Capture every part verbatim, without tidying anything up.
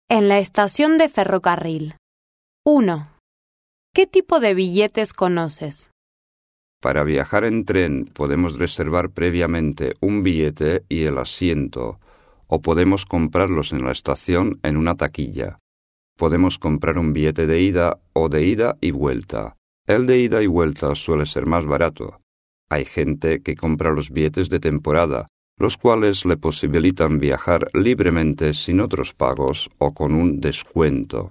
En la estación de ferrocarril. uno. ¿Qué tipo de billetes conoces? Para viajar en tren podemos reservar previamente un billete y el asiento, o podemos comprarlos en la estación en una taquilla. Podemos comprar un billete de ida o de ida y vuelta. El de ida y vuelta suele ser más barato. Hay gente que compra los billetes de temporada, los cuales le posibilitan viajar libremente sin otros pagos o con un descuento.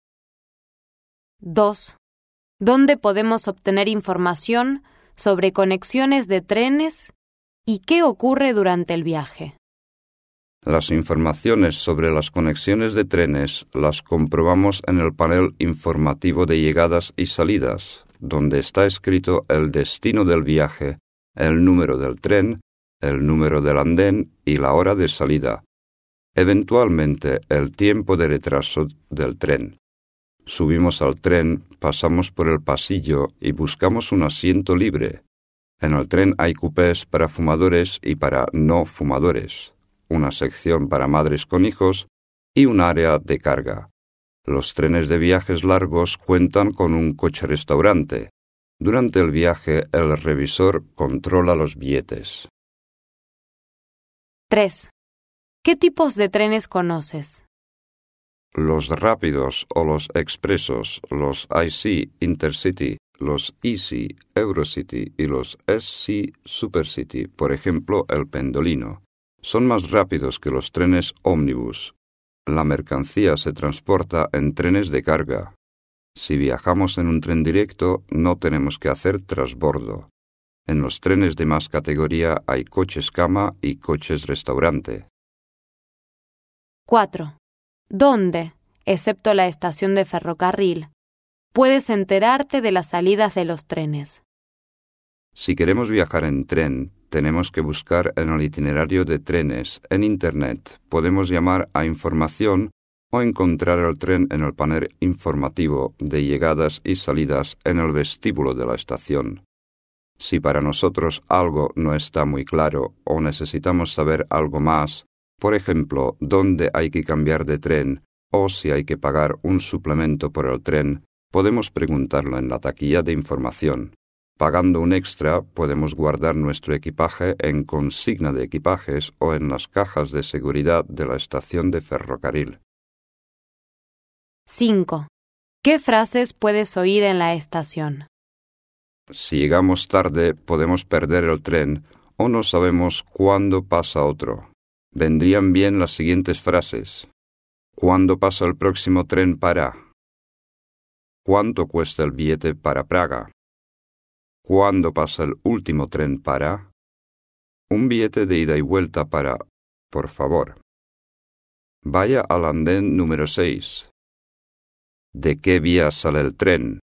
dos. ¿Dónde podemos obtener información sobre conexiones de trenes y qué ocurre durante el viaje? Las informaciones sobre las conexiones de trenes las comprobamos en el panel informativo de llegadas y salidas, donde está escrito el destino del viaje, el número del tren, el número del andén y la hora de salida, eventualmente el tiempo de retraso del tren. Subimos al tren, pasamos por el pasillo y buscamos un asiento libre. En el tren hay cupés para fumadores y para no fumadores, una sección para madres con hijos y un área de carga. Los trenes de viajes largos cuentan con un coche-restaurante. Durante el viaje, el revisor controla los billetes. tres. ¿Qué tipos de trenes conoces? Los rápidos o los expresos, los I C Intercity, los Easy Eurocity y los S C Supercity, por ejemplo el Pendolino, son más rápidos que los trenes ómnibus. La mercancía se transporta en trenes de carga. Si viajamos en un tren directo, no tenemos que hacer transbordo. En los trenes de más categoría hay coches cama y coches restaurante. cuatro. ¿Dónde, excepto la estación de ferrocarril, puedes enterarte de las salidas de los trenes? Si queremos viajar en tren, tenemos que buscar en el itinerario de trenes en Internet. Podemos llamar a información o encontrar el tren en el panel informativo de llegadas y salidas en el vestíbulo de la estación. Si para nosotros algo no está muy claro o necesitamos saber algo más, por ejemplo, dónde hay que cambiar de tren o si hay que pagar un suplemento por el tren, podemos preguntarlo en la taquilla de información. Pagando un extra, podemos guardar nuestro equipaje en consigna de equipajes o en las cajas de seguridad de la estación de ferrocarril. cinco. ¿Qué frases puedes oír en la estación? Si llegamos tarde, podemos perder el tren o no sabemos cuándo pasa otro. Vendrían bien las siguientes frases. ¿Cuándo pasa el próximo tren para? ¿Cuánto cuesta el billete para Praga? ¿Cuándo pasa el último tren para? Un billete de ida y vuelta para, por favor. Vaya al andén número seis. ¿De qué vía sale el tren?